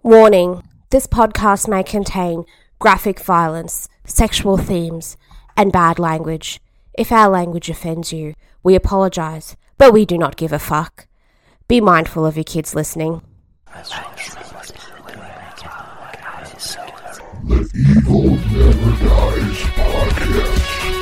Warning: this podcast may contain graphic violence, sexual themes, and bad language. If our language offends you, we apologize, but we do not give a fuck. Be mindful of your kids listening. The Evil Never Dies podcast.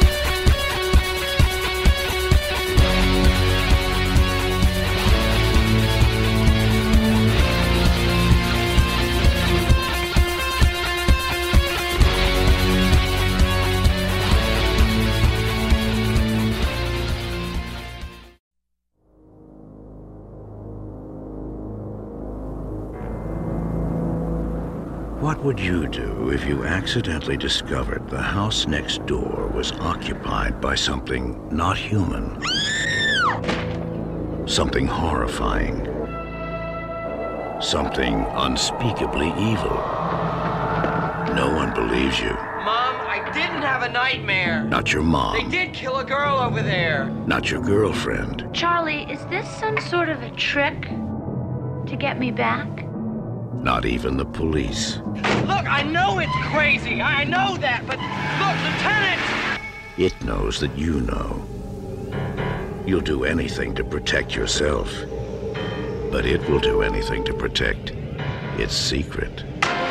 What would you do if you accidentally discovered the house next door was occupied by something not human? Something horrifying. Something unspeakably evil. No one believes you. Mom, I didn't have a nightmare. Not your mom. They did kill a girl over there. Not your girlfriend. Charlie, is this some sort of a trick to get me back? Not even the police. Look, I know it's crazy. I know that, but look, Lieutenant! It knows that you know. You'll do anything to protect yourself, but it will do anything to protect its secret.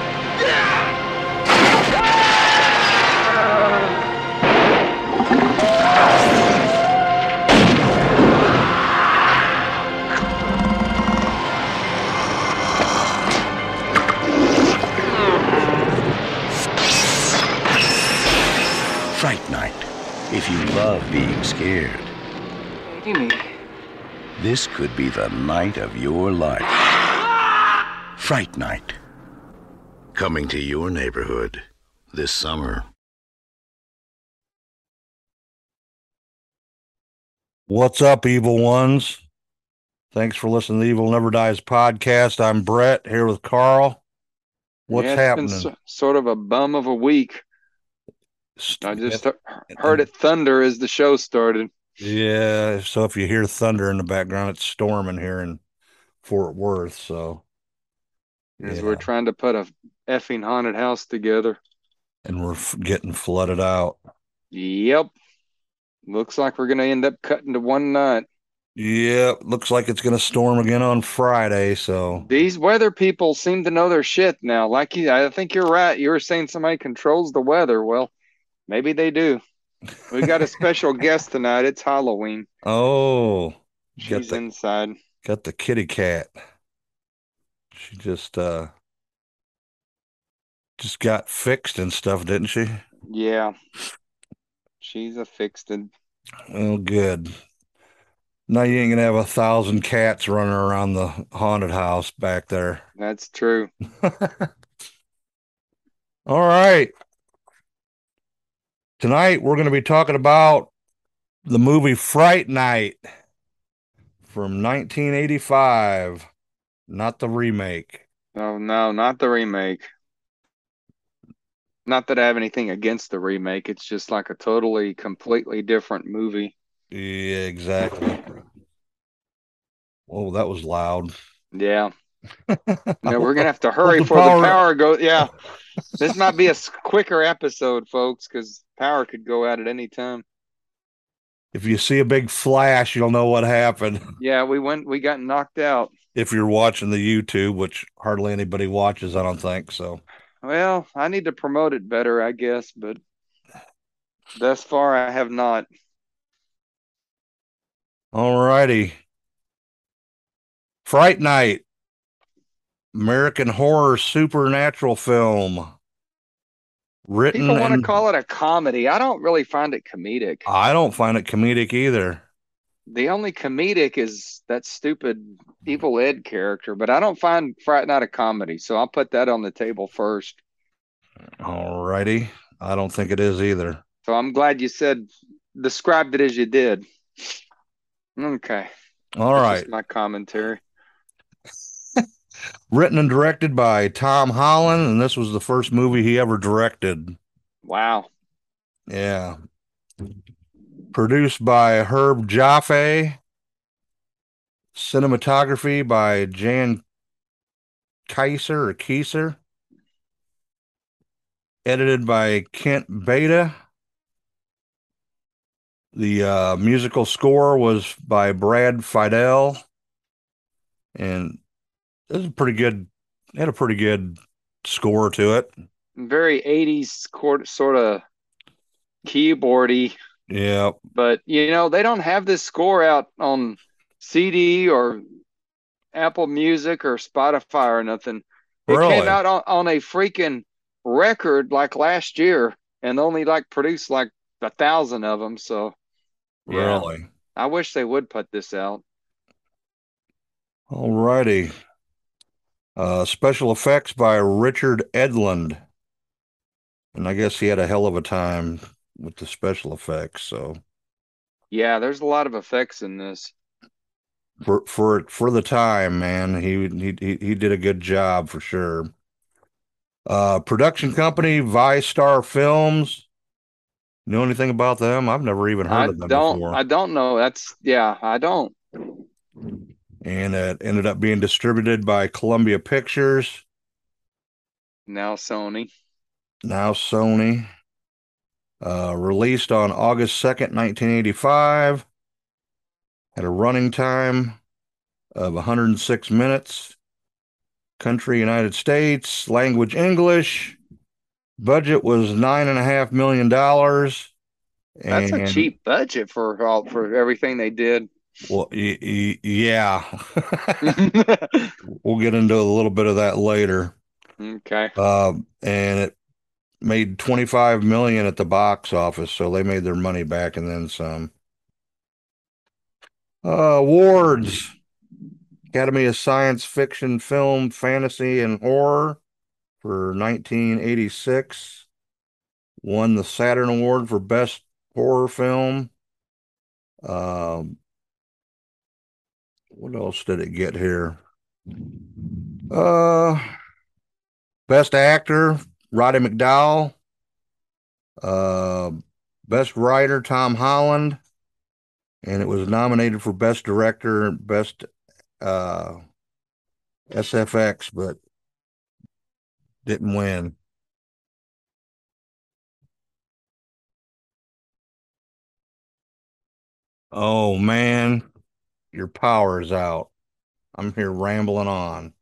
Fright Night. If you love being scared, Amy. this could be the night of your life. Fright Night. Coming to your neighborhood this summer. What's up, evil ones? Thanks for listening to the Evil Never Dies podcast. I'm Brett, here with Carl. What's happening? It's been sort of a bum of a week. I just heard it thunder as the show started. Yeah, so if you hear thunder in the background, it's storming here in Fort Worth. So, As we're trying to put a effing haunted house together. And we're getting flooded out. Yep. Looks like we're going to end up cutting to one night. Yeah, looks like it's going to storm again on Friday. So These weather people seem to know their shit now. I think you're right. You were saying somebody controls the weather. Well, maybe they do. We got a special guest tonight. It's Halloween. oh, She's inside. got the kitty cat. She just got fixed and stuff, didn't she? Yeah. She's a fixed it. Well, good. Now you ain't gonna have 1,000 cats running around the haunted house back there. That's true. All right. Tonight we're going to be talking about the movie Fright Night from 1985, not the remake. Oh, no, not the remake. Not that I have anything against the remake. It's just like a totally, completely different movie. Yeah, exactly. Oh, that was loud. Yeah. Yeah, we're going to have to hurry the before the power- power goes. Yeah. This might be a quicker episode, folks, because power could go out at any time. If you see a big flash, you'll know what happened. Yeah, we got knocked out. If you're watching the YouTube, which hardly anybody watches, I don't think so. Well, I need to promote it better, I guess, but thus far I have not. All righty. Fright Night, American horror supernatural film. Written People want to and call it a comedy. I don't really find it comedic. I don't find it comedic either. The only comedic is that stupid Evil Ed character, but I don't find Fright Night a comedy, so I'll put that on the table first. All righty. I don't think it is either. So I'm glad you described it as you did. Okay. All That's right. just my commentary. Written and directed by Tom Holland, and this was the first movie he ever directed. Wow. Yeah. Produced by Herb Jaffe. Cinematography by Jan Keiser, edited by Kent Beta. The musical score was by Brad Fidel, and it was had a pretty good score to it. Very 80s sort of keyboardy, Yeah, but they don't have this score out on CD or Apple Music or Spotify or nothing. It came really. out on a freaking record like last year and only like produced like 1,000 of them. So yeah, Really. I wish they would put this out. Alrighty. Special effects by Richard Edlund. And I guess he had a hell of a time with the special effects. So Yeah, there's a lot of effects in this. for the time, man, he did a good job for sure. Production company ViStar Films. Know anything about them? I've never even heard of them before. I don't know. I don't. And it ended up being distributed by Columbia Pictures, Now Sony. now Sony. Released on August 2nd, 1985. Had a running time of 106 minutes. Country, United States. Language, English. Budget was $9.5 million. That's a And cheap budget for everything they did. well, yeah. We'll get into a little bit of that later. Okay. And it made 25 million at the box office, so they made their money back and then some. Awards. Academy of Science Fiction, Film, Fantasy, and Horror for 1986. Won the Saturn Award for Best Horror Film. What else did it get here? Best Actor, Roddy McDowall. Best Writer, Tom Holland. And it was nominated for Best Director, Best SFX, but didn't win. Oh man, your power is out. I'm here rambling on.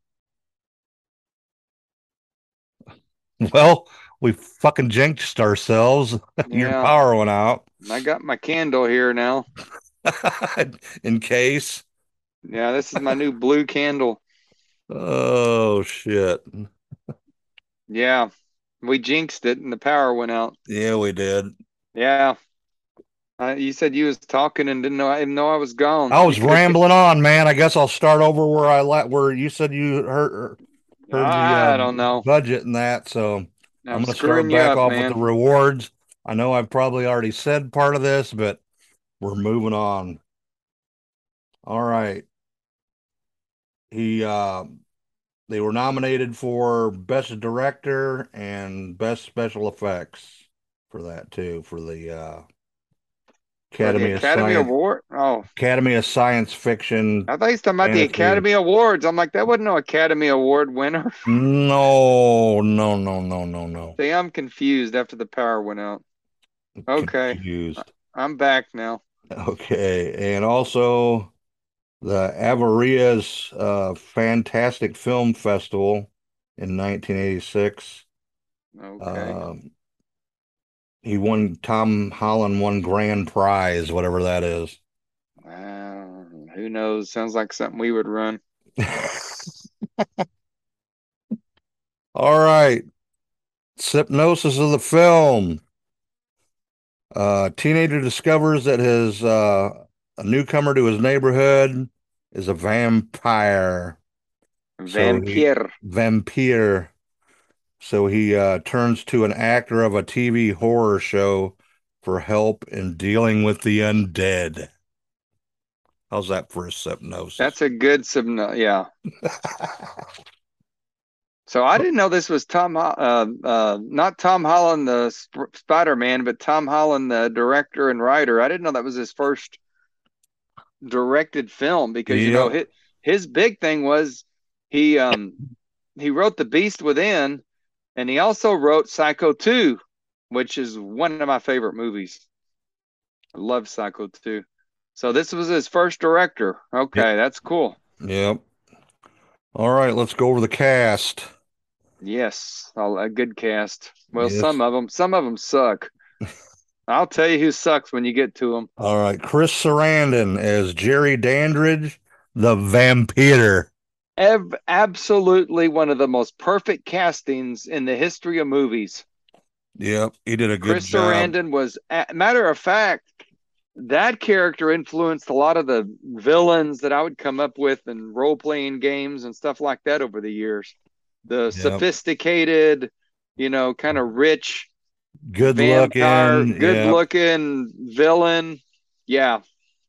Well, we fucking jinxed ourselves. Your Yeah. power went out. I got my candle here now. In case. Yeah, this is my new blue candle. Oh shit. Yeah. We jinxed it and the power went out. Yeah, we did. Yeah. You said you was talking and didn't know I was gone. I was rambling on, man. I guess I'll start over where you said you heard I don't know. budget and that. So I'm going to start screwing you back up, off man. with the rewards. I know I've probably already said part of this, but we're moving on. All right. They were nominated for Best Director and Best Special Effects for that too, for the Academy of Academy Science Award? Oh, Academy of Science Fiction. I thought you were talking about the Fantasy. Academy Awards. I'm like, that wasn't no Academy Award winner. No. See, I'm confused after the power went out. Okay. Confused. I'm back now. Okay, and also the Avarias Fantastic Film Festival in 1986. Okay. Tom Holland won grand prize, whatever that is. Who knows? Sounds like something we would run. All right. Synopsis of the film. Teenager discovers that a newcomer to his neighborhood is a vampire. Vampire. So he turns to an actor of a TV horror show for help in dealing with the undead. How's that for a synopsis? That's a good yeah. So I didn't know this was not Tom Holland, the Spider-Man, but Tom Holland, the director and writer. I didn't know that was his first directed film because his big thing was he he wrote The Beast Within, and he also wrote Psycho 2, which is one of my favorite movies. I love Psycho 2. So this was his first director. Okay, that's cool. Yep. All right, let's go over the cast. Yes, a good cast. Well, Yes. some of them suck. I'll tell you who sucks when you get to them. All right, Chris Sarandon as Jerry Dandridge, the vampire. Absolutely one of the most perfect castings in the history of movies. Yep, he did a good Chris job. Sarandon was, matter of fact, that character influenced a lot of the villains that I would come up with in role-playing games and stuff like that over the years. The sophisticated, kind of rich, vampire, good-looking villain. Yeah.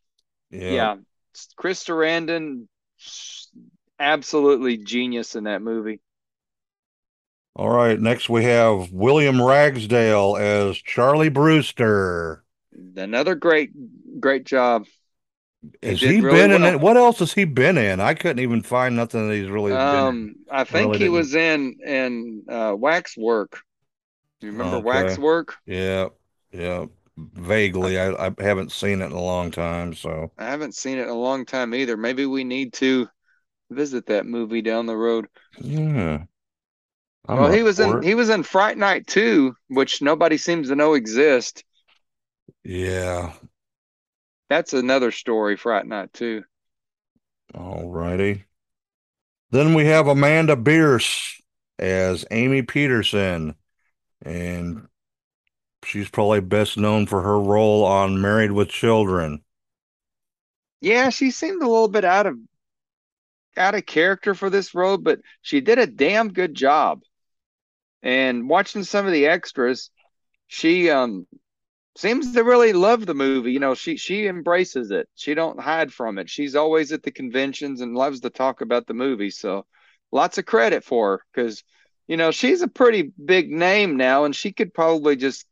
Chris Sarandon, absolutely genius in that movie. All right, next we have William Ragsdale as Charlie Brewster. Another great job. Has he been in it? What else has he been in? I couldn't even find nothing that he's really been in. I think he was in Waxwork. You remember Waxwork? Yeah. Vaguely. I haven't seen it in a long time, so. I haven't seen it in a long time either. Maybe we need to visit that movie down the road. Yeah. Well, he was in Fright Night 2, which nobody seems to know exists. Yeah. That's another story, Fright Night 2. All righty. Then we have Amanda Bierce as Amy Peterson, and she's probably best known for her role on Married with Children. Yeah, she seemed a little bit out of character for this role, but she did a damn good job. And watching some of the extras, she seems to really love the movie. She embraces it. She don't hide from it. She's always at the conventions and loves to talk about the movie. So lots of credit for her because, she's a pretty big name now and she could probably just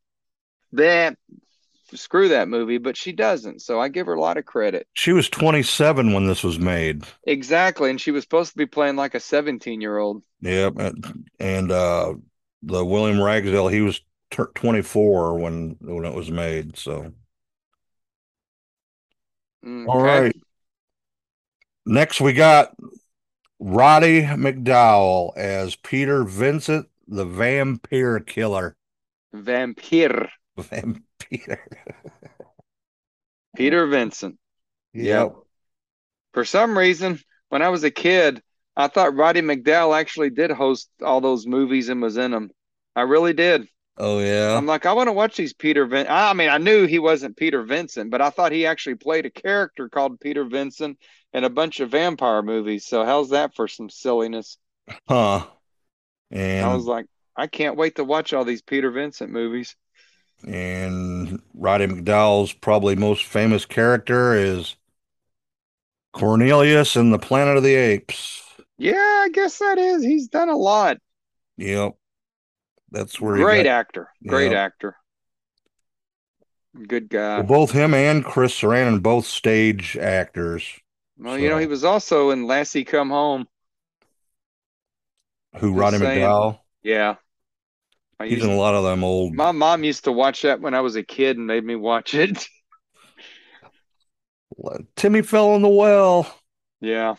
screw that movie, but she doesn't. So I give her a lot of credit. She was 27 when this was made. Exactly. And she was supposed to be playing like a 17-year-old. Yep. And the William Ragsdale, he was 24 when it was made. So, All right. Next, we got Roddy McDowall as Peter Vincent, the vampire killer. Vampire. Peter Vincent. Yep. For some reason, when I was a kid, I thought Roddy McDowall actually did host all those movies and was in them. I really did. Oh, yeah. I'm like, I want to watch these Peter Vincent. I mean, I knew he wasn't Peter Vincent, but I thought he actually played a character called Peter Vincent in a bunch of vampire movies. So how's that for some silliness? Huh. And I was like, I can't wait to watch all these Peter Vincent movies. And Roddy McDowall's probably most famous character is Cornelius in the Planet of the Apes. Yeah, I guess that is. He's done a lot. Yep. That's where Great actor. Great actor. Good guy. Well, both him and Chris Sarandon, both stage actors. Well, he was also in Lassie Come Home. Who, Roddy McDowall? Yeah. He's in a lot of them old. My mom used to watch that when I was a kid and made me watch it. Timmy fell in the well. Yeah.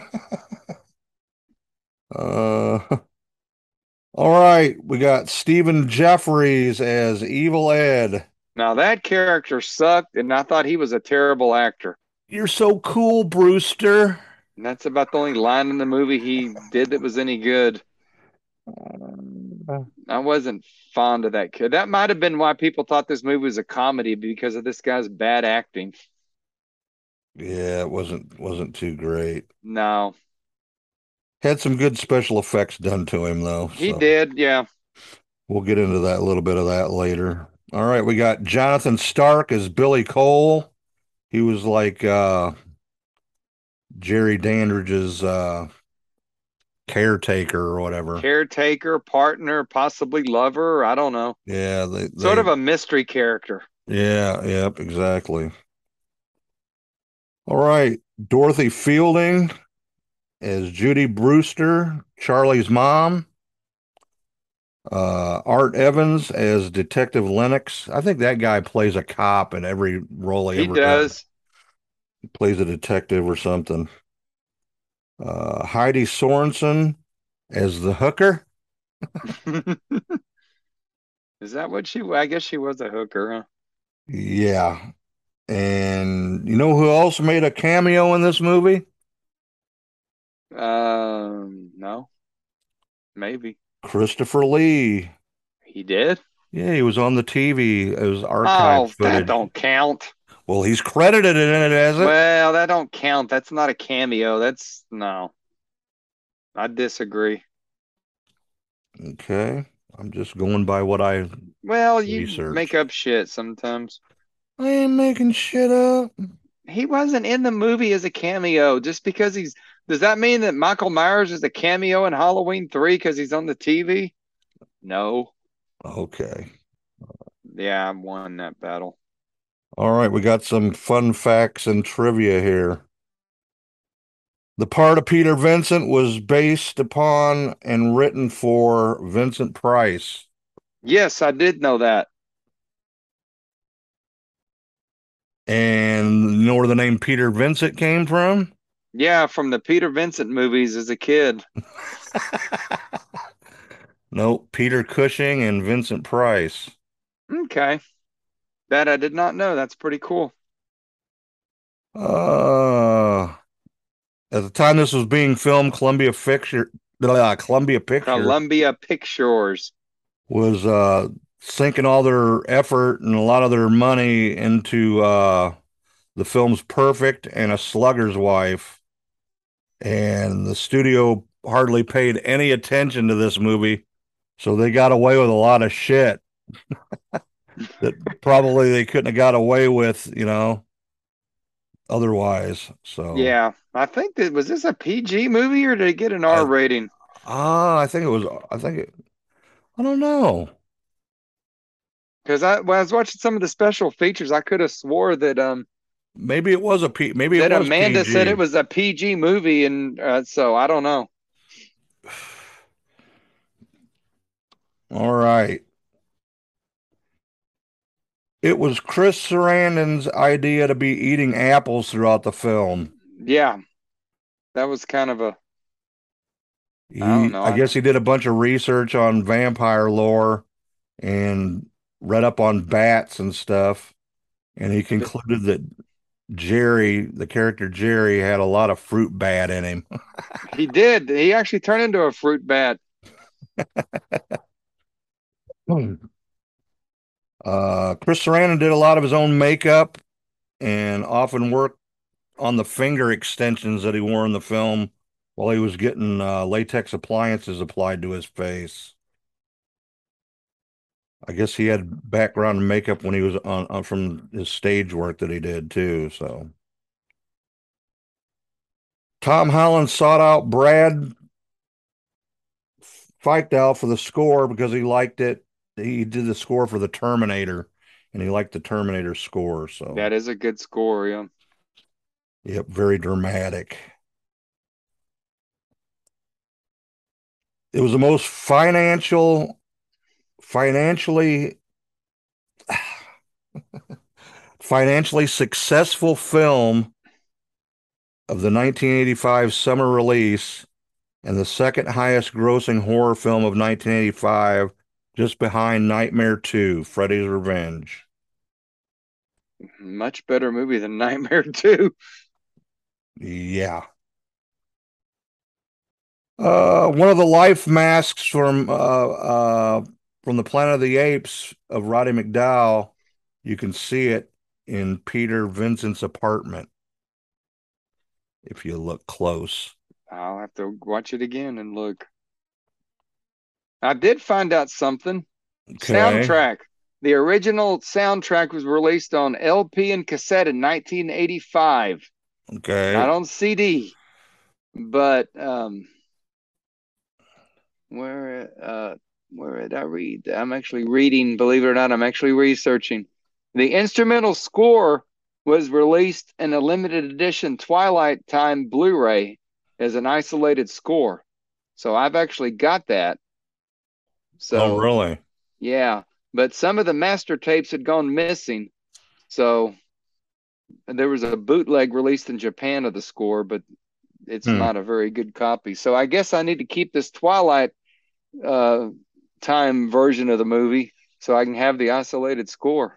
All right, we got Stephen Jeffries as Evil Ed. Now that character sucked, and I thought he was a terrible actor. You're so cool, Brewster. And that's about the only line in the movie he did that was any good. I wasn't fond of that kid. That might have been why people thought this movie was a comedy, because of this guy's bad acting. Yeah, it wasn't too great. No. Had some good special effects done to him, though. He did, yeah. We'll get into that, a little bit of that later. All right, we got Jonathan Stark as Billy Cole. He was like Jerry Dandridge's caretaker or whatever. Caretaker, partner, possibly lover. I don't know. Yeah. Sort of a mystery character. Yeah, yep, exactly. All right. Dorothy Fielding as Judy Brewster, Charlie's mom. Art Evans as Detective Lennox. I think that guy plays a cop in every role he He ever does. does. He plays a detective or something. Heidi Sorensen as the hooker. Is that what she? I guess she was a hooker, Yeah. And you know who else made a cameo in this movie? huh? No, maybe Christopher Lee. he did. Yeah, he was on the TV. It was archive Oh, that footage. don't count. Well, he's credited in it as it. Well, that don't count. That's not a cameo. That's no. I disagree. Okay. I'm just going by what I Well, you make researched. up shit sometimes. I ain't making shit up. He wasn't in the movie as a cameo just because he's. Does that mean that Michael Myers is a cameo in Halloween 3 because he's on the TV? No. Okay. Yeah, I won that battle. All right, we got some fun facts and trivia here. The part of Peter Vincent was based upon and written for Vincent Price. Yes, I did know that. And you know where the name Peter Vincent came from? Yeah, from the Peter Vincent movies as a kid. Nope, Peter Cushing and Vincent Price. Okay. That I did not know. That's pretty cool. Uh, at the time this was being filmed, Columbia Picture Columbia Pictures. was sinking all their effort and a lot of their money into the films Perfect and A Slugger's Wife. And the studio hardly paid any attention to this movie, so they got away with a lot of shit that probably they couldn't have got away with, otherwise. So, Yeah, I think that was this a PG movie or did it get an R I rating? I think it was. I don't know. Because when I was watching some of the special features, I could have swore Maybe it was maybe it that was Amanda said it PG. was a PG movie, and so I don't know. All right. It was Chris Sarandon's idea to be eating apples throughout the film. Yeah, that was kind of a I don't know. I guess he did a bunch of research on vampire lore and read up on bats and stuff. And he concluded that Jerry, the character Jerry, had a lot of fruit bat in him. He did. He actually turned into a fruit bat. Chris Sarandon did a lot of his own makeup and often worked on the finger extensions that he wore in the film while he was getting latex appliances applied to his face. I guess he had background in makeup when he was on from his stage work that he did too. So Tom Holland sought out Brad Fichtell for the score because he liked it. He did the score for the Terminator, and he liked the Terminator score. So, That is a good score. Yeah. yep, very dramatic. It was the most financially financially successful film of the 1985 summer release and the second highest grossing horror film of 1985, just behind Nightmare 2, Freddy's Revenge. Much better movie than Nightmare 2. Yeah. One of the life masks from the Planet of the Apes of Roddy McDowall, you can see it in Peter Vincent's apartment if you look close. I'll have to watch it again and look. I did find out something. Okay. Soundtrack. The original soundtrack was released on LP and cassette in 1985. Okay. Not on CD. But where did I read? I'm actually reading, believe it or not, I'm actually researching. The instrumental score was released in a limited edition Twilight Time Blu-ray as an isolated score. So I've actually got that. Oh, So really? yeah, but some of the master tapes had gone missing. So there was a bootleg released in Japan of the score, but it's Hmm. not a very good copy. So I guess I need to keep this Twilight uh, time version of the movie so I can have the isolated score.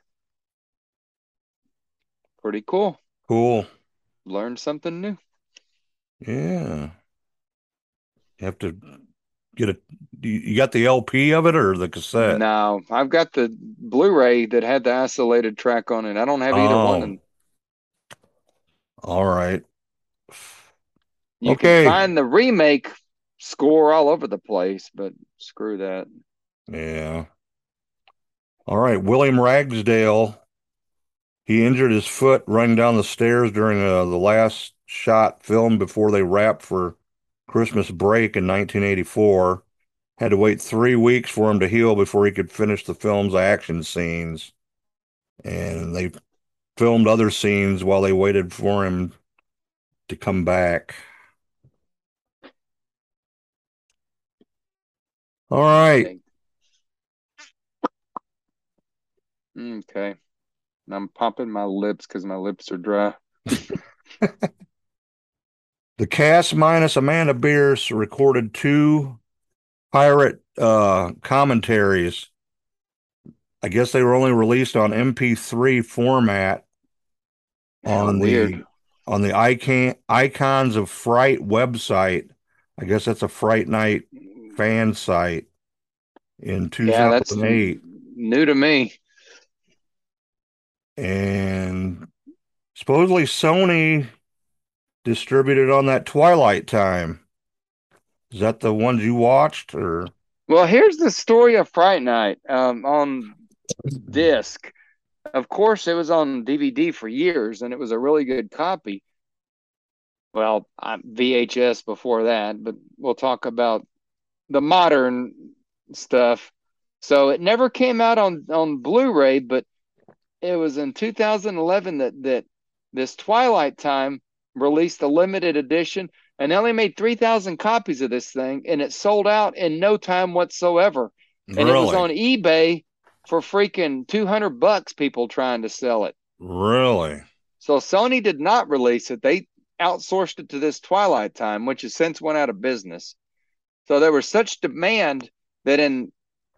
Pretty cool. Cool. Learned something new. Yeah. You have to get a. You got the LP of it or the cassette? No, I've got the Blu-ray that had the isolated track on it. I don't have either one. Oh, And all right. you can Okay. find the remake score all over the place, but screw that. Yeah. All right. William Ragsdale. He injured his foot running down the stairs during the last shot film before they wrapped for Christmas break in 1984. Had to wait 3 weeks for him to heal before he could finish the film's action scenes. And they filmed other scenes while they waited for him to come back. All right. Okay. I'm popping my lips because my lips are dry. The cast minus Amanda Bierce recorded 2 pirate commentaries. I guess they were only released on MP3 format Yeah, on weird. the Icons of Fright website. I guess that's a Fright Night fan site in Yeah, that's 2008. new to me. And supposedly Sony distributed on that Twilight time. Is that the ones you watched or? Well, here's the story of Fright Night on disc. Of course, it was on DVD for years, and it was a really good copy. Well, VHS before that, but we'll talk about the modern stuff. So it never came out on Blu-ray, but it was in 2011 that this Twilight Time released a limited edition, and they only made 3,000 copies of this thing, and it sold out in no time whatsoever. And it was Really? on eBay for freaking $200. People trying to sell it. Really? So Sony did not release it. They outsourced it to this Twilight Time, which has since went out of business. So there was such demand that in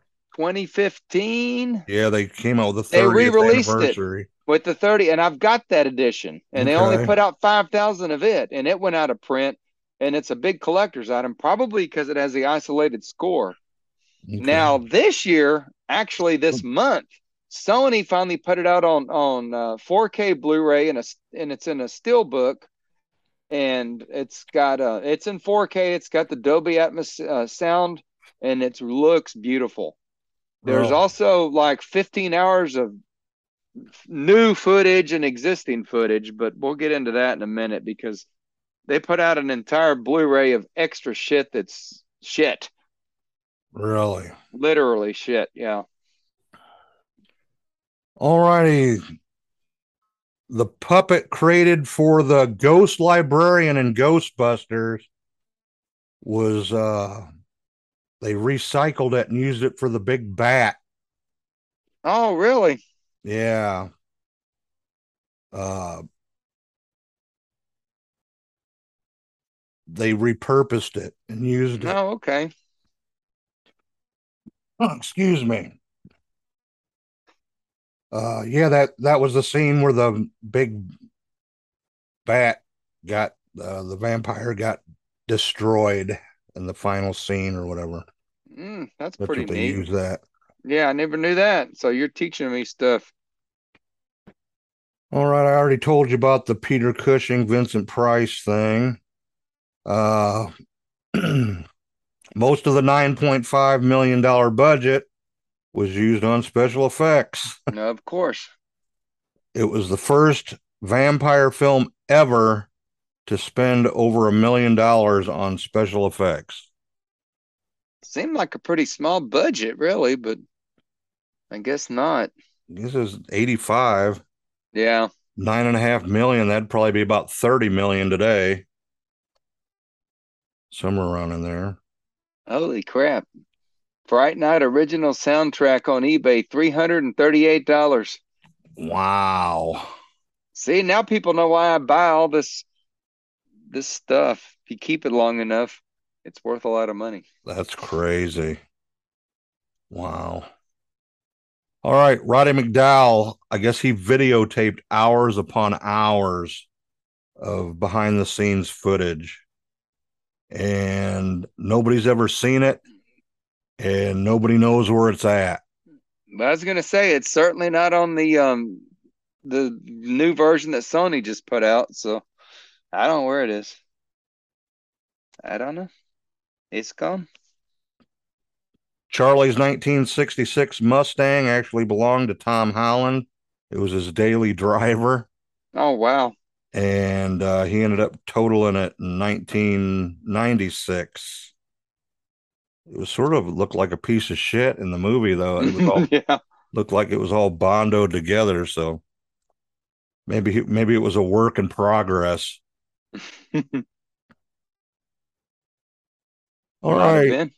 2015 Yeah, they came out with the they 30th re-released it anniversary. with the 30, and I've got that edition. And they only Okay. put out 5,000 of it, and it went out of print. And it's a big collector's item, probably because it has the isolated score. Okay. Now this year, actually this month, Sony finally put it out on 4K Blu-ray and it's in a steelbook, and it's in 4K. It's got the Dolby Atmos sound, and it looks beautiful. There's Oh, also like 15 hours of new footage and existing footage, but we'll get into that in a minute because they put out an entire Blu-ray of extra shit that's shit. really? Literally shit, yeah. All righty. The puppet created for the Ghost Librarian in Ghostbusters was they recycled it and used it for the big bat. Oh, really? Yeah. Uh they repurposed it and used it. Oh, okay. Oh, excuse me. Yeah, that was the scene where the big bat got the vampire got destroyed in the final scene or whatever. That's That's pretty what they neat. use that. Yeah, I never knew that. So you're teaching me stuff. All right, I already told you about the Peter Cushing, Vincent Price thing. Uh, most of the $9.5 million budget was used on special effects. No, of course. It was the first vampire film ever to spend over $1 million on special effects. Seemed like a pretty small budget, really, but I guess not. This is 85, Yeah. 9.5 million. That'd probably be about 30 million today. Somewhere around in there. Holy crap. Fright Night original soundtrack on eBay, $338. Wow. See, now people know why I buy all this stuff. If you keep it long enough, it's worth a lot of money. That's crazy. Wow. All right, Roddy McDowell, I guess he videotaped hours upon hours of behind the scenes footage, and nobody's ever seen it, and nobody knows where it's at. But I was gonna say it's certainly not on the new version that Sony just put out, so I don't know where it is. I don't know. It's gone. Charlie's 1966 Mustang actually belonged to Tom Holland. It was his daily driver, Oh wow. and he ended up totaling it in 1996. It was sort of looked like a piece of shit in the movie, though. It was all Yeah. looked like it was all bondoed together. So maybe it was a work in progress. All Might have right, been.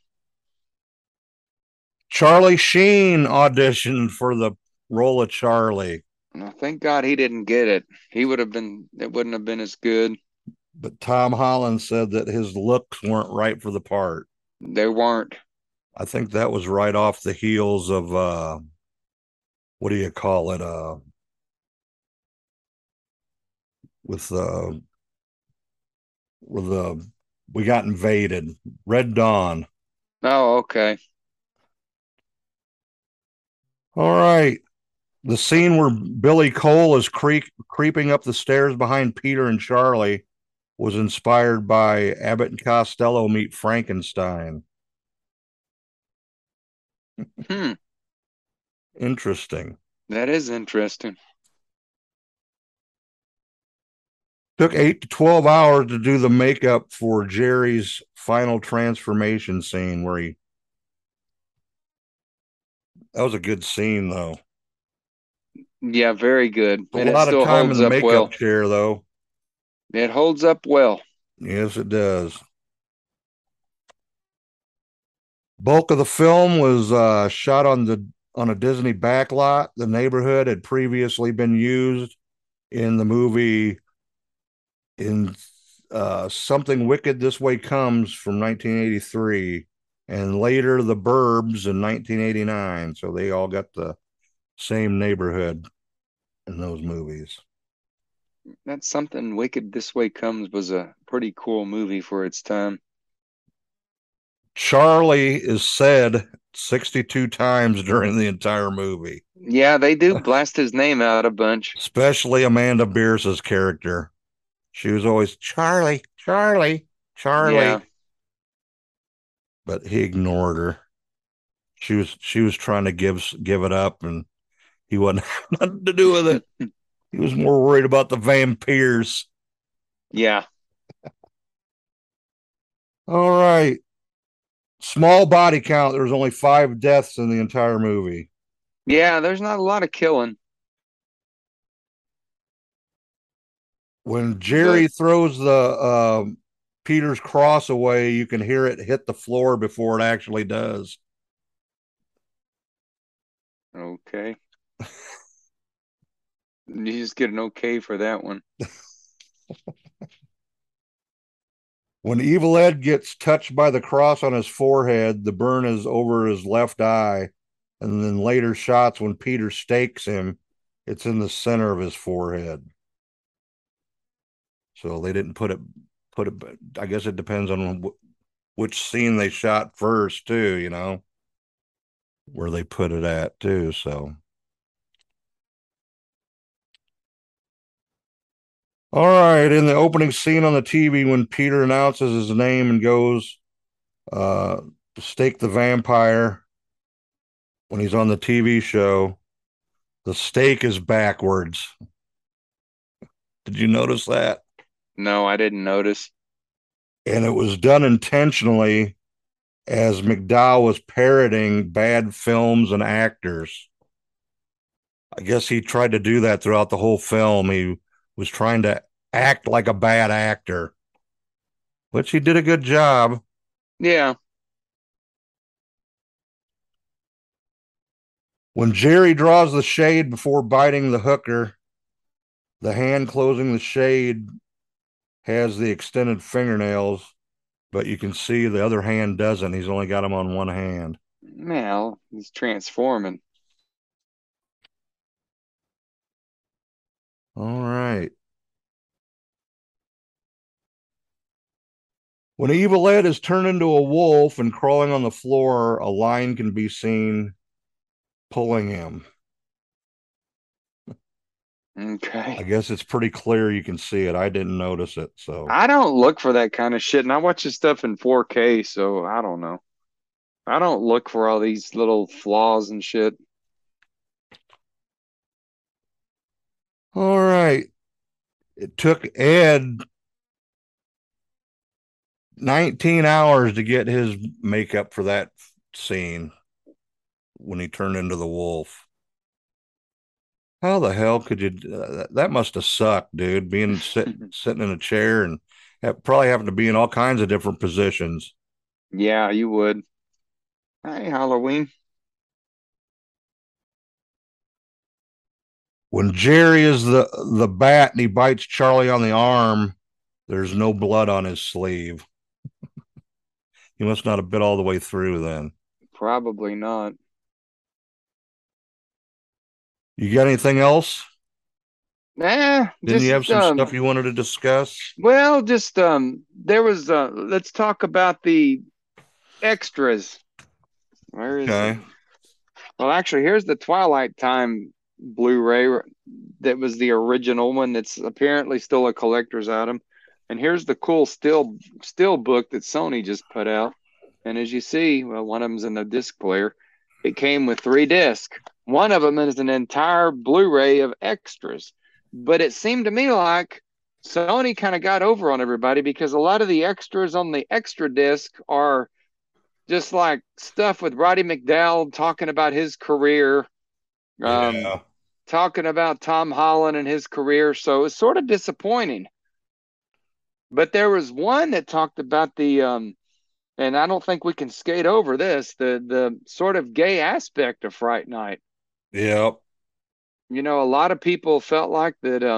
Charlie Sheen auditioned for the role of Charlie, Well, thank God he didn't get it. He would have been. It wouldn't have been as good. but Tom Holland said that his looks weren't right for the part. They weren't. I think that was right off the heels of what do you call it? With we got invaded. Red Dawn. Oh, okay. All right. The scene where Billy Cole is creeping up the stairs behind Peter and Charlie was inspired by Abbott and Costello Meet Frankenstein. Hmm. Interesting. That is interesting. Took 8 to 12 hours to do the makeup for Jerry's final transformation scene that was a good scene, though. Yeah, very good. A And it lot of still time in holds the up makeup well. chair, though. It holds up well. Yes, it does. Bulk of the film was shot on a Disney backlot. The neighborhood had previously been used in the movie in Something Wicked This Way Comes from 1983, and later The Burbs in 1989. So they all got the same neighborhood in those movies. That's Something Wicked This Way Comes was a pretty cool movie for its time. Charlie is said 62 times during the entire movie, Yeah, they do blast his name out a bunch. especially Amanda Bierce's character. She was always Charlie, Charlie, Charlie, Yeah. but he ignored her. She was trying to give it up, and he wasn't having nothing to do with it. He was more worried about the vampires. Yeah. All right. Small body count. There was only 5 deaths in the entire movie. Yeah, there's not a lot of killing. When Jerry But throws the Peter's cross away, you can hear it hit the floor before it actually does. okay. You just get an okay for that one. When Evil Ed gets touched by the cross on his forehead, the burn is over his left eye. And then later shots when Peter stakes him, it's in the center of his forehead. So they didn't put it. I guess it depends on which scene they shot first, too. Where they put it at, too. So, all right. In the opening scene on the TV, when Peter announces his name and goes to stake the vampire, when he's on the TV show, the stake is backwards. Did you notice that? No, I didn't notice. And it was done intentionally as McDowell was parroting bad films and actors. I guess he tried to do that throughout the whole film. He was trying to act like a bad actor, which he did a good job. Yeah. When Jerry draws the shade before biting the hooker, the hand closing the shade has the extended fingernails, but you can see the other hand doesn't. He's only got them on one hand. Now he's transforming. All right. When Evil Ed is turned into a wolf and crawling on the floor, a line can be seen pulling him. Okay. I guess it's pretty clear you can see it. I didn't notice it, so I don't look for that kind of shit, and I watch this stuff in 4K, so I don't know. I don't look for all these little flaws and shit. all right. It took Ed 19 hours to get his makeup for that scene when he turned into the wolf. How the hell could you? That must have sucked, dude. Being sitting in a chair and probably having to be in all kinds of different positions. Yeah, you would. Hey, Halloween. When Jerry is the bat and he bites Charlie on the arm, there's no blood on his sleeve. He must not have bit all the way through then. Probably not. You got anything else? Nah, Didn't you have just some stuff you wanted to discuss? well, just there was let's talk about the extras. Where is it? Okay. Well, actually, here's the Twilight Time Blu-ray that was the original one that's apparently still a collector's item. And here's the cool still book that Sony just put out. And as you see, well, one of them's in the disc player. It came with 3 discs. One of them is an entire Blu-ray of extras. But it seemed to me like Sony kind of got over on everybody because a lot of the extras on the extra disc are just like stuff with Roddy McDowell talking about his career, Yeah. talking about Tom Holland and his career. So it's sort of disappointing. But there was one that talked about the and I don't think we can skate over this, the sort of gay aspect of Fright Night. Yep. You know, a lot of people felt like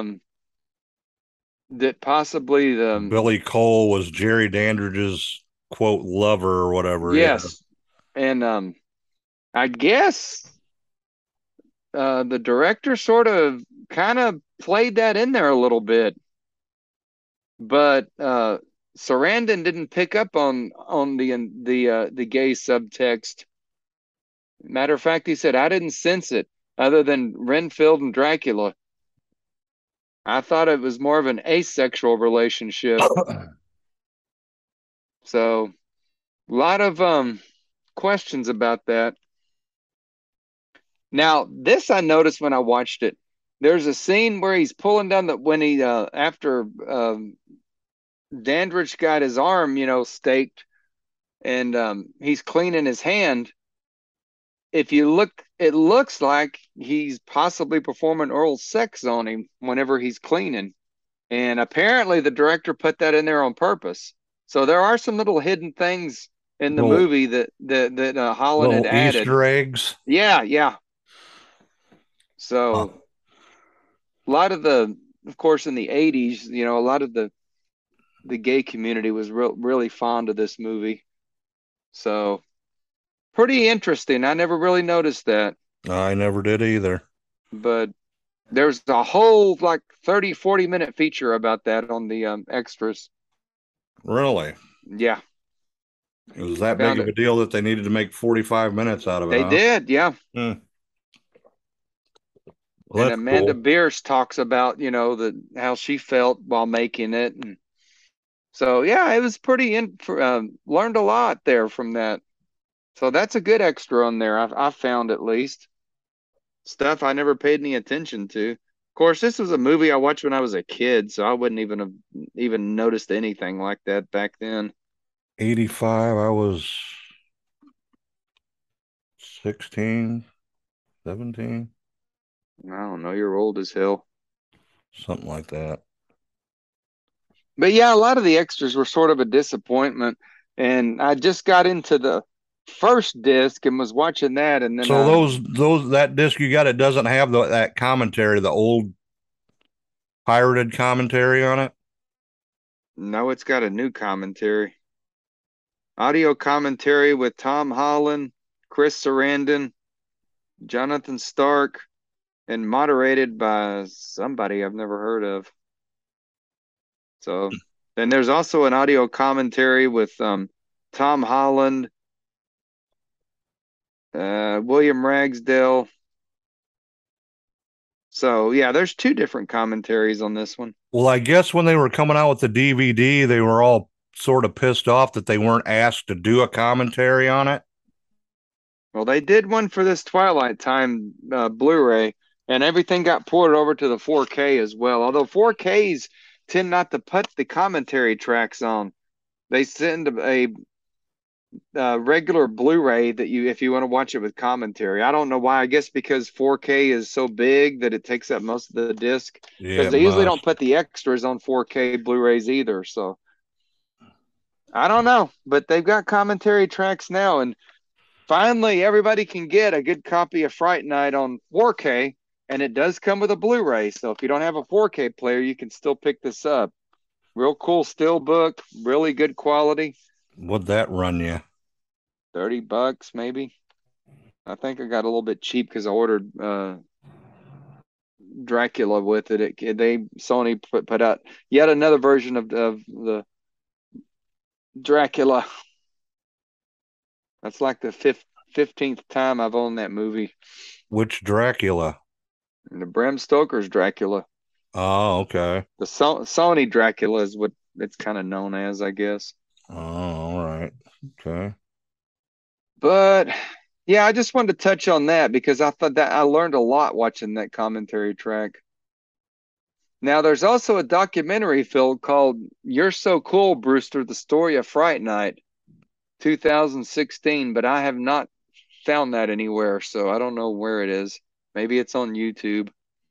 that possibly the Billy Cole was Jerry Dandridge's quote lover or whatever. yes. And I guess the director sort of kind of played that in there a little bit, but Sarandon didn't pick up on the gay subtext. Matter of fact, he said I didn't sense it, other than Renfield and Dracula. I thought it was more of an asexual relationship. Yeah. So a lot of questions about that. Now, this I noticed when I watched it. There's a scene where he's pulling down the when he after Dandridge got his arm, staked, and he's cleaning his hand. If you look, it looks like he's possibly performing oral sex on him whenever he's cleaning. And apparently the director put that in there on purpose. So there are some little hidden things in the Little- movie that Holland had Little added. Easter eggs. Yeah, yeah. So a lot of of course, in the 80s, a lot of the gay community was really fond of this movie. So pretty interesting. I never really noticed that. I never did either. But there's a whole like 30, 40-minute feature about that on the extras. Really? Yeah. It was that Found big of a it. deal that they needed to make 45 minutes out of it. They huh? did, yeah. Well, And that's Amanda cool. Bierce talks about, how she felt while making it. And so, yeah, it was learned a lot there from that. So that's a good extra on there. I found at least stuff I never paid any attention to. Of course, this was a movie I watched when I was a kid, so I wouldn't even have even noticed anything like that back then. 85, I was 16, 17, I don't know, you're old as hell. something like that. But yeah, a lot of the extras were sort of a disappointment. And I just got into first disc and was watching that, and then So that disc you got, it doesn't have that commentary, the old pirated commentary on it. no, it's got a new commentary, audio commentary with Tom Holland, Chris Sarandon, Jonathan Stark, and moderated by somebody I've never heard of. So, and there's also an audio commentary with Tom Holland, William Ragsdale. So, yeah, there's two different commentaries on this one. Well, I guess when they were coming out with the DVD, they were all sort of pissed off that they weren't asked to do a commentary on it. Well, they did one for this Twilight Time Blu-ray, and everything got ported over to the 4K as well. Although 4Ks tend not to put the commentary tracks on, they send a regular Blu-ray that if you want to watch it with commentary. I don't know why. I guess because 4K is so big that it takes up most of the disc. Because they usually don't put the extras on 4K Blu-rays either. So I don't know, but they've got commentary tracks now, and finally everybody can get a good copy of Fright Night on 4K, and it does come with a Blu-ray. So if you don't have a 4K player, you can still pick this up. Real cool steelbook, really good quality. What'd that run you? $30 maybe. I think I got a little bit cheap because I ordered Dracula with it. Sony put out yet another version of the Dracula. That's like the 15th time I've owned that movie. Which Dracula? The Bram Stoker's Dracula. Oh, okay. The Sony Dracula is what it's kind of known as, I guess. Oh, all right. Okay. But yeah, I just wanted to touch on that because I thought that I learned a lot watching that commentary track. Now, there's also a documentary film called You're So Cool, Brewster, The Story of Fright Night, 2016, but I have not found that anywhere, so I don't know where it is. Maybe it's on YouTube.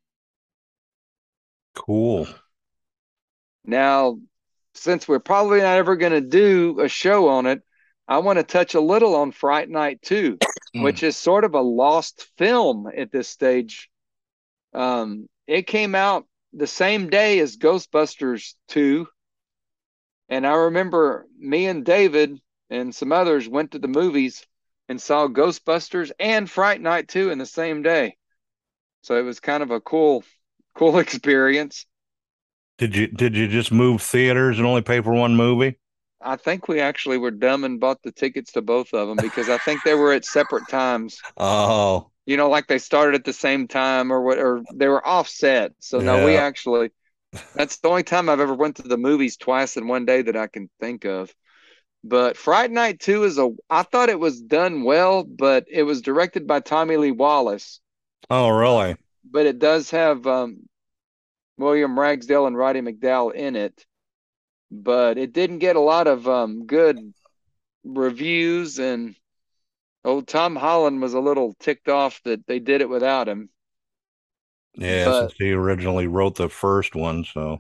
Cool. Now, since we're probably not ever going to do a show on it, I want to touch a little on Fright Night 2, which is sort of a lost film at this stage. It came out the same day as Ghostbusters 2. And I remember me and David and some others went to the movies and saw Ghostbusters and Fright Night 2 in the same day. So it was kind of a cool experience. Did you just move theaters and only pay for one movie? I think we actually were dumb and bought the tickets to both of them because I think they were at separate times. Oh, You know, like they started at the same time or they were offset. So no, we actually, that's the only time I've ever went to the movies twice in one day that I can think of. But Fright Night 2 I thought it was done well, but it was directed by Tommy Lee Wallace. Oh, really? But it does have William Ragsdale and Roddy McDowall in it. But it didn't get a lot of good reviews, and Tom Holland was a little ticked off that they did it without him. Yeah, since he originally wrote the first one, so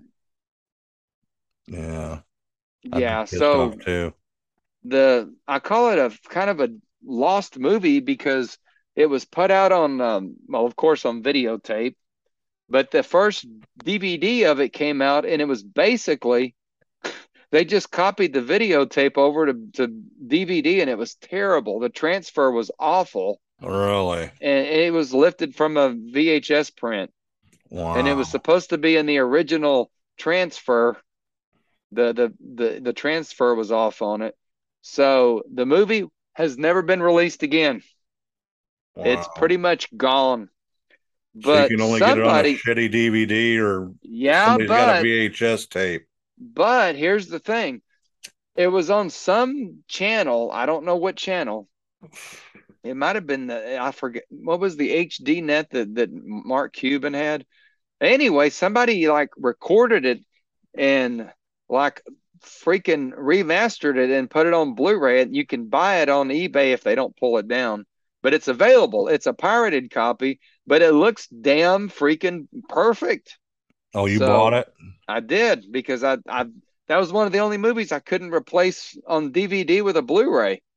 yeah. Yeah, so too. I call it a kind of a lost movie because it was put out on well, of course, on videotape, but the first DVD of it came out and it was basically they just copied the videotape over to DVD and it was terrible. The transfer was awful. Really? And it was lifted from a VHS print. Wow. And it was supposed to be in the original transfer. The transfer was off on it. So the movie has never been released again. Wow. It's pretty much gone. But so you can only get it on a shitty DVD or somebody's got a VHS tape. But here's the thing. It was on some channel. I don't know what channel. It might have been I forget. What was the HD net that Mark Cuban had? Anyway, somebody like recorded it and like freaking remastered it and put it on Blu-ray. And you can buy it on eBay if they don't pull it down. But it's available. It's a pirated copy, but it looks damn freaking perfect. Oh, you bought it? I did because I that was one of the only movies I couldn't replace on DVD with a Blu-ray.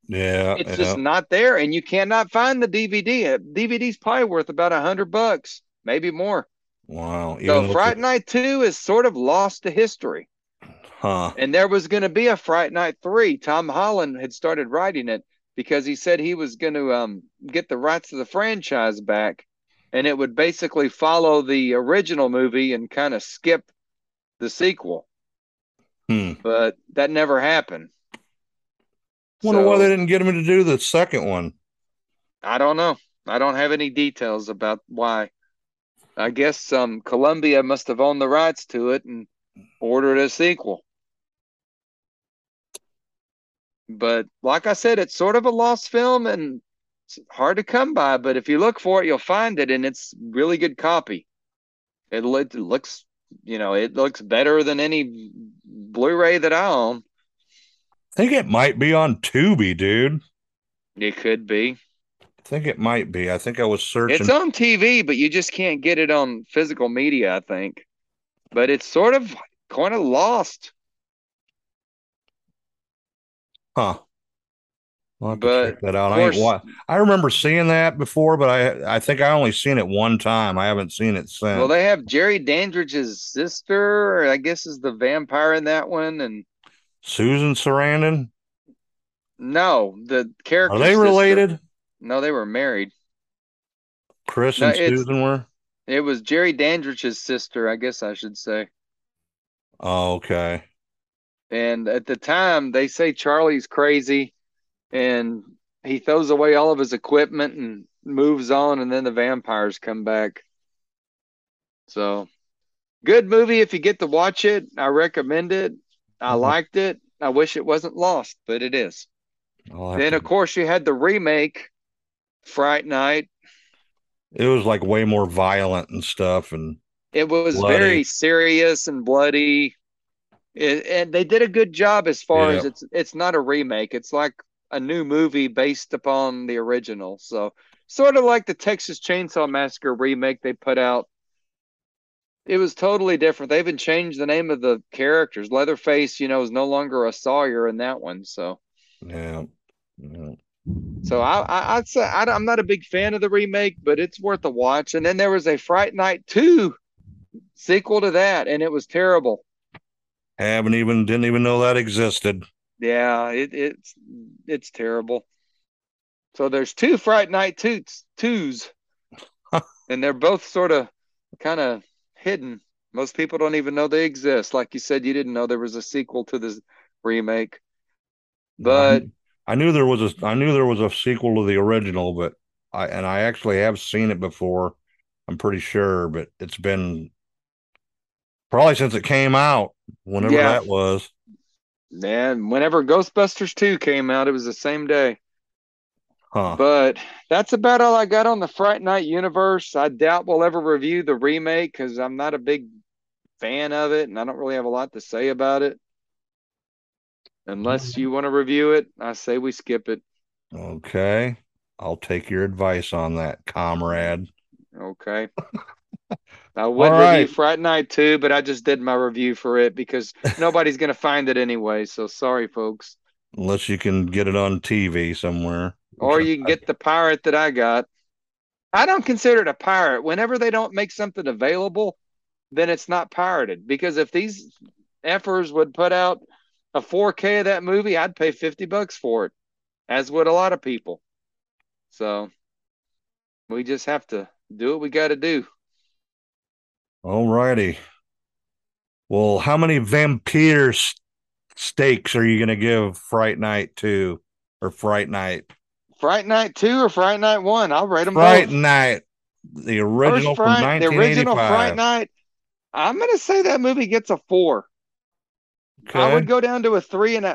Yeah, It's yeah. just not there, and you cannot find the DVD. DVD's probably worth about $100, maybe more. Wow. So Even though it's Fright Night 2 is sort of lost to history. huh. And there was going to be a Fright Night 3. Tom Holland had started writing it because he said he was going to get the rights to the franchise back. And it would basically follow the original movie and kind of skip the sequel. Hmm. But that never happened. Wonder why they So didn't get him to do the second one. I don't know. I don't have any details about why. I guess Columbia must have owned the rights to it and ordered a sequel. But like I said, it's sort of a lost film and it's hard to come by. But if you look for it, you'll find it, and it's really good copy. It looks, it looks better than any Blu-ray that I own. I think it might be on Tubi, dude. It could be. I think it might be. I think I was It's searching. on TV, but you just can't get it on physical media, I think. But it's sort of kind of lost. Huh. I'll have to But check that of out. I ain't course, what I remember seeing that before, but I think I only seen it one time. I haven't seen it well, since. they have Jerry Dandridge's sister, I guess, is the vampire in that one, and Susan Sarandon? no, the Are character's they sister. related? No, they were married. Chris No, and Susan were? it was Jerry Dandridge's sister, I guess I should say. Oh, okay. And at the time, they say Charlie's crazy and he throws away all of his equipment and moves on, and then the vampires come back. So, good movie if you get to watch it. I recommend it. I I'll liked it. I wish it wasn't lost, but it is. have Then, to. of course, you had the remake, Fright Night. It was like way more violent and stuff and It was bloody. very serious and bloody. And they did a good job as far Yeah. as it's not a remake. It's like a new movie based upon the original. So sort of like the Texas Chainsaw Massacre remake they put out. It was totally different. They even changed the name of the characters. Leatherface, is no longer a Sawyer in that one. So Yeah. Yeah. I'd say I'm not a big fan of the remake, but it's worth a watch. And then there was a Fright Night 2 sequel to that, and it was terrible. Didn't even know that existed. Yeah, it's terrible. So there's two Fright Night twos, and they're both sort of kind of hidden. Most people don't even know they exist. Like you said, you didn't know there was a sequel to this remake. I, But I knew there was a sequel to the original, but I actually have seen it before. I'm pretty sure, but it's been probably since it came out, whenever yeah, that was. man, whenever Ghostbusters 2 came out, it was the same day. Huh. But that's about all I got on the Fright Night universe. I doubt we'll ever review the remake because I'm not a big fan of it and I don't really have a lot to say about it. Unless you want to review it, I say we skip it. Okay. I'll take your advice on that, comrade. Okay. I All would review right. Fright Night 2, but I just did my review for it because nobody's going to find it anyway. So sorry, folks. Unless you can get it on TV somewhere. Or you can get the pirate that I got. I don't consider it a pirate. Whenever they don't make something available, then it's not pirated. Because if these effers would put out a 4K of that movie, I'd pay $50 for it, as would a lot of people. So we just have to do what we got to do. All righty. Well, how many vampire steaks are you going to give Fright Night 2 or Fright Night? Fright Night 2 or Fright Night 1? I'll rate them Fright both. Night, the original from The original Fright 1985. Night, I'm going to say that movie gets a 4. I Okay. would go down to a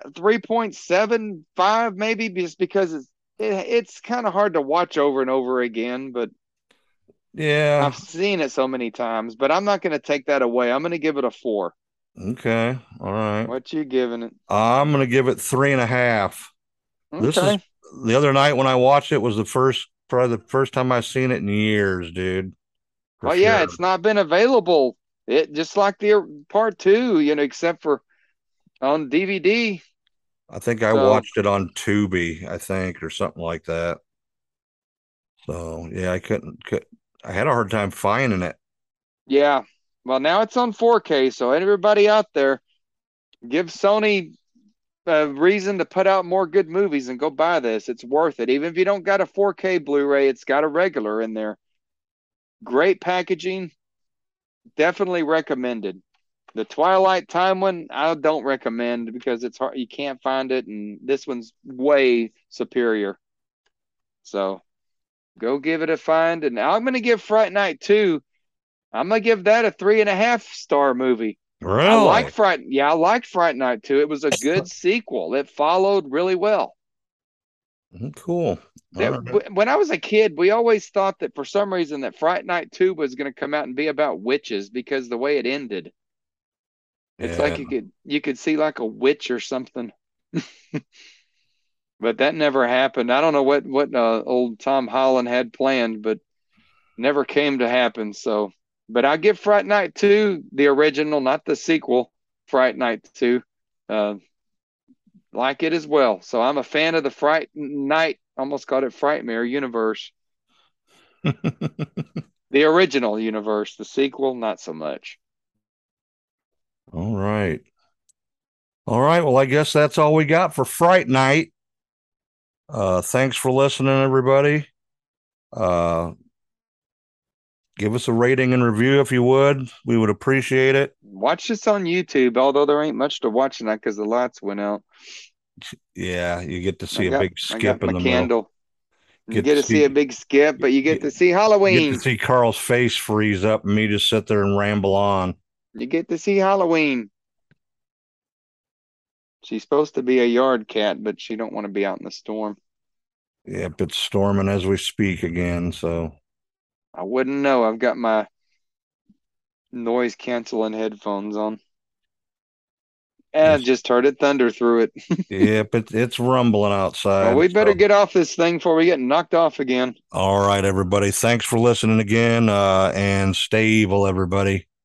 3.75 maybe, just because it's kind of hard to watch over and over again, but Yeah. I've seen it so many times. But I'm not going to take that away. I'm going to give it a 4. Okay. All right. What you giving it? I'm going to give it 3.5. This is Okay. the other night when I watched it was probably the first time I've seen it in years, dude. For Well, yeah, sure. it's not been available. It just like the part 2, except for on DVD. I think I So watched it on Tubi, I think, or something like that. So yeah, I had a hard time finding it. yeah. Well, now it's on 4K, so everybody out there, give Sony a reason to put out more good movies and go buy this. It's worth it. Even if you don't got a 4K Blu-ray, it's got a regular in there. Great packaging. Definitely recommended. The Twilight Time one, I don't recommend because it's hard. You can't find it, and this one's way superior. So go give it a find. And I'm going to give Fright Night 2. I'm going to give that a 3.5 star movie. I like Really? Fright. Yeah, I liked Fright Night 2. It was a good sequel. It followed really well. Cool. All right. When I was a kid, we always thought that for some reason that Fright Night 2 was going to come out and be about witches because the way it ended. It's Yeah. like you could see like a witch or something. But that never happened. I don't know what old Tom Holland had planned, but never came to happen. So, but I give Fright Night 2, the original, not the sequel, Fright Night 2, uh, like it as well. So I'm a fan of the Fright Night, almost called it Frightmare universe. The original universe, the sequel, not so much. All right. All right. Well, I guess that's all we got for Fright Night. Thanks for listening, everybody. Uh, give us a rating and review if you would. We would appreciate it. Watch this on YouTube, although there ain't much to watch tonight because the lights went out. Yeah, you get to I see a got big I got skip my in the middle. candle. You Get get to to see a big skip, but you get to see get to Halloween. see Carl's face freeze up and me just sit there and ramble on. You get to see Halloween. She's supposed to be a yard cat, but she don't want to be out in the storm. Yep, it's storming as we speak again. So I wouldn't know. I've got my noise canceling headphones on. And I yes, just heard it thunder through it. yep, it's rumbling Well, outside. we better So. get off this thing before we get knocked off again. All right, everybody. Thanks for listening again. And stay evil, everybody.